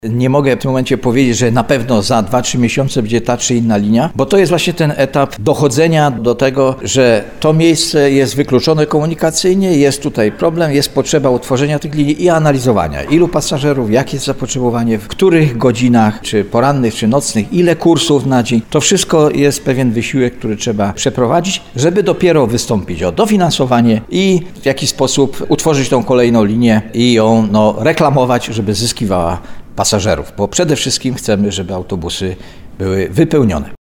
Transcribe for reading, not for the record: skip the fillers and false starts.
Nie mogę w tym momencie powiedzieć, że na pewno za 2-3 miesiące będzie ta czy inna linia, bo to jest właśnie ten etap dochodzenia do tego, że to miejsce jest wykluczone komunikacyjnie, jest tutaj problem, jest potrzeba utworzenia tych linii i analizowania. Ilu pasażerów, jakie jest zapotrzebowanie, w których godzinach, czy porannych, czy nocnych, ile kursów na dzień. To wszystko jest pewien wysiłek, który trzeba przeprowadzić, żeby dopiero wystąpić o dofinansowanie i w jakiś sposób utworzyć tą kolejną linię i ją reklamować, żeby zyskiwała pasażerów, bo przede wszystkim chcemy, żeby autobusy były wypełnione.